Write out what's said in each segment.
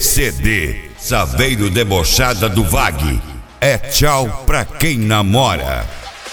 CD Saveiro Debochada do Vag. É tchau pra quem namora.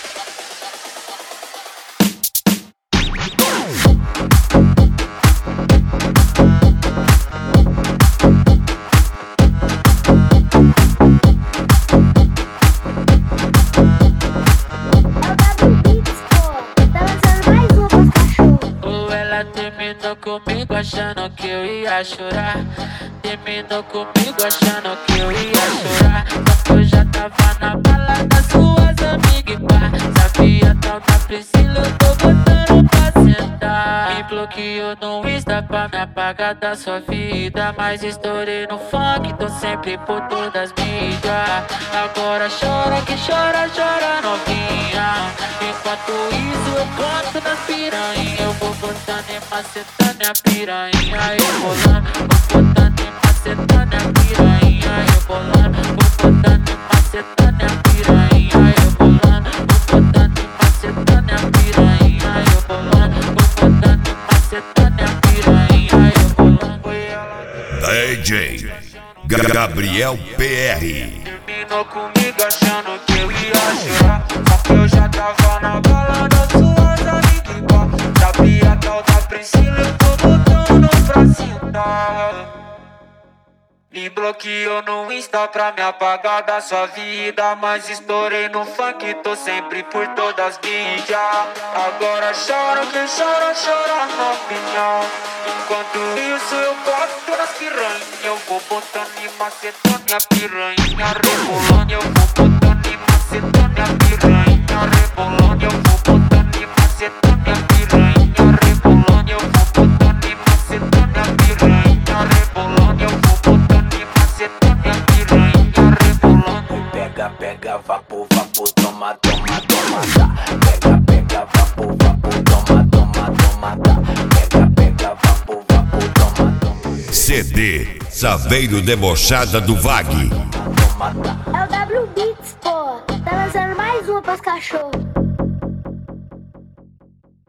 Terminou comigo achando que eu ia chorar. Terminou comigo achando que eu ia chorar. Só que eu já tava na balada, suas amigas e pá. Sabia tal da Priscila, eu tô botando pra sentar. Me bloqueou no Insta pra me apagar da sua vida. Mas estourei no funk, tô sempre por todas as mídias. Agora chora que chora, chora novinha. Enquanto isso eu boto nas piranha. Eu vou botando e macetando a piranha. Eu bolando, vou botando e macetando a piranha. Eu bolando, vou botando e macetando a piranha. Eu bolando, vou botando e macetando a piranha. Eu bolando, vou botando e macetando a piranha. Eu bolando. DJ Gabriel PR. Terminou comigo achando que eu ia chorar. Só que eu já tava na balada, suas amigas e pá. Sabia tal da Priscila, eu tô botando pra sentar. Me bloqueou no Insta pra me apagar da sua vida. Mas estourei no funk, tô sempre por todas as mídias. Agora chora quem chora, chora na opinião. Enquanto isso eu boto nas piranha. Eu vou botando e macetando minha piranha. Rebolando, eu vou botando e macetando minha piranha. Rebolando, eu vou botando e macetando minha piranha. Rebolando, eu vou botando e macetando minha piranha. Rebolando, eu vou botando e macetando minha piranha. Rebolando. Pega, pega, vapo, vapo, toma, toma, toma, dá. Pega, pega, vapo, vapo, toma, toma, toma, dá. Pega, pega, vapo, vapo, toma, toma. CD Saveiro Debochada do Vag. É o W Beats, pô. Tá lançando mais uma pras cachorros.